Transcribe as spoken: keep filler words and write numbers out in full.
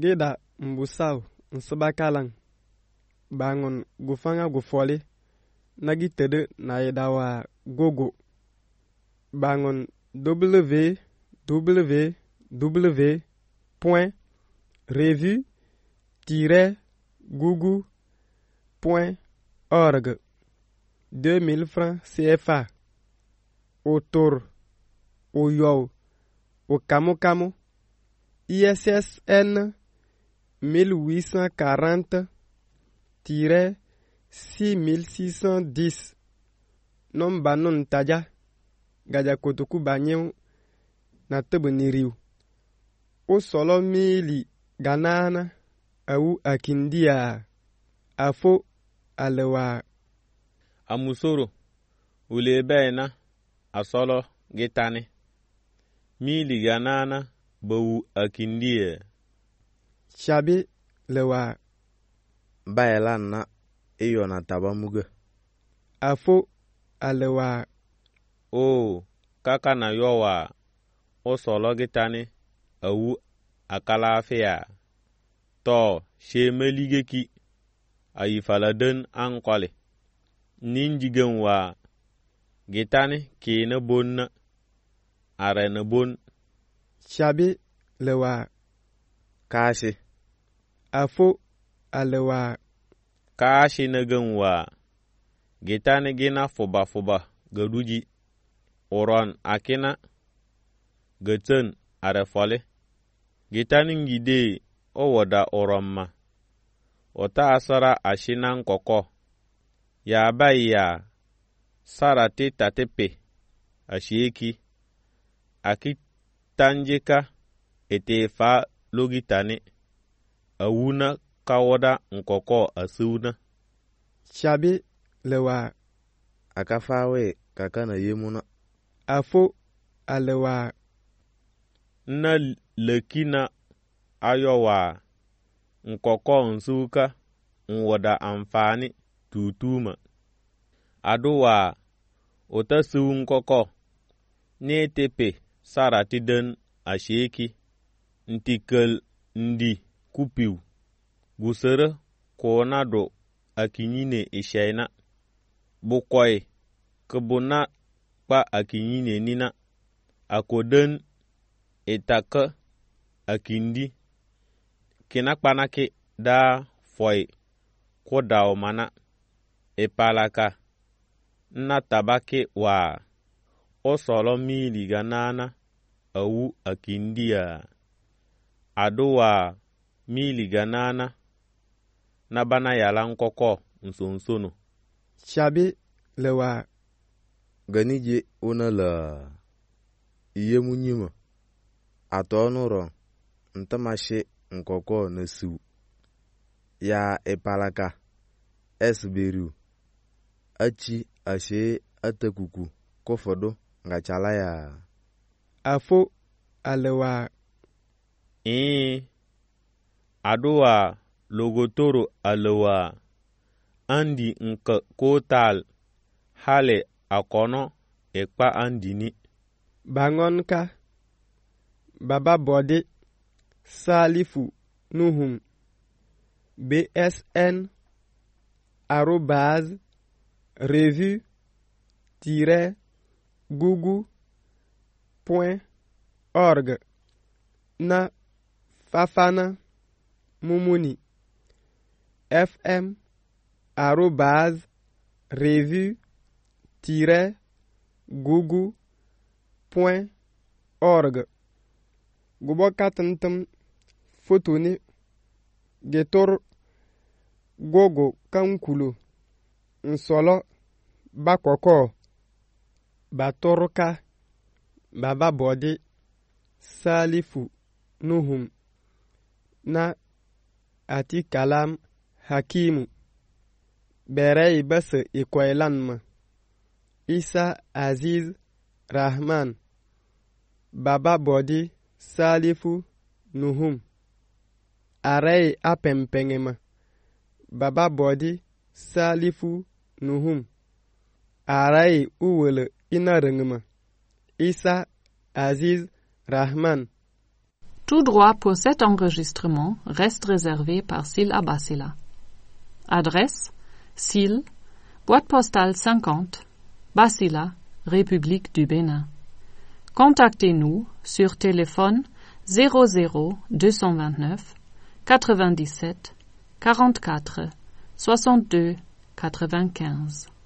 Geda mbusau nsabakalang. Bangun gufanga gufoli. Nagi tede na yedawa gogo. Bangun w w w point revue tiret google point org. deux mille francs C F A. Autour. Au yow. Au camo camo. I S S N mille huit cent quarante six mille six cent dix. Non banon taja. Gaja kotoku banyew na tebe niriu. O solo mili ganana au akindia. Afo alewa. Amusoro ulebena asolo gitane. Mili ganana bau akindia. Shabi lewa. Baelan na iyo na tabamuga. Afo alewa. O kaka na yowa o solo gitane au akalafia. To she meligeki ayifaladen ankwale. Ninjigen wa gitane ke na bon are na bon. Shabi lewa. Kashi. Afo alewa. Kashi na gen wa gitane gina foba foba gaduji. Oron akina geten are fole. Gitane ngide o wada oromma. Ota asara ashina nkoko. Ya bayi ya sarate tatepe ashieki. Aki tanjeka ete fa logitane. Awuna kawoda nkoko asuna. Shabi lewa. Akafawe kakana yemuna. Afo alewa. Na lekina ayowa nkoko nsuka nwada amfani tutuma. Aduwa otasiwu nkoko netepe saratiden asheki ntikel ndi kupiu. Gusere konado akinyine ishaina. Bukoy kebuna pa akinyine nina. Akoden etaka akindi. Kinakpanake da foy kodao mana. Epalaka na tabake wa o solo mili ganana au akindia. Aduwa mili ganana na bana yala nkoko nsonsono. Shabi lewa. Ganije una la iyemu nyima. Ato nuro ntamashe nkoko nesu. Ya epalaka esberu. Achi ashe atakuku kofodo ngachala ya. Afo alewa. Eh. Aduwa logotoro alewa. Andi nka kotal hale akono ekpa andini. Bangonka. Baba bode. Salifu nuhum. B S N arobase revue tiret google point org. Na Fafana Mumuni. F M arobase revue tiret google point org. Gubo katantam fotoni getor gogo kankulu nsolo bakoko batorka baba bodi salifu nuhum na ati kalam hakimu berei basa ikwailanma Isa Aziz Rahman baba bodi salifu nuhum arei apempengema baba bodi salifu nuhum arei uwele inarengema Isa Aziz Rahman Tout droit pour cet enregistrement reste réservé par Syl Abbasila. Adresse Syl, boîte postale cinquante, Bassila, République du Bénin. Contactez-nous sur téléphone zéro zéro deux cent vingt-neuf quatre-vingt-dix-sept quarante-quatre soixante-deux quatre-vingt-quinze.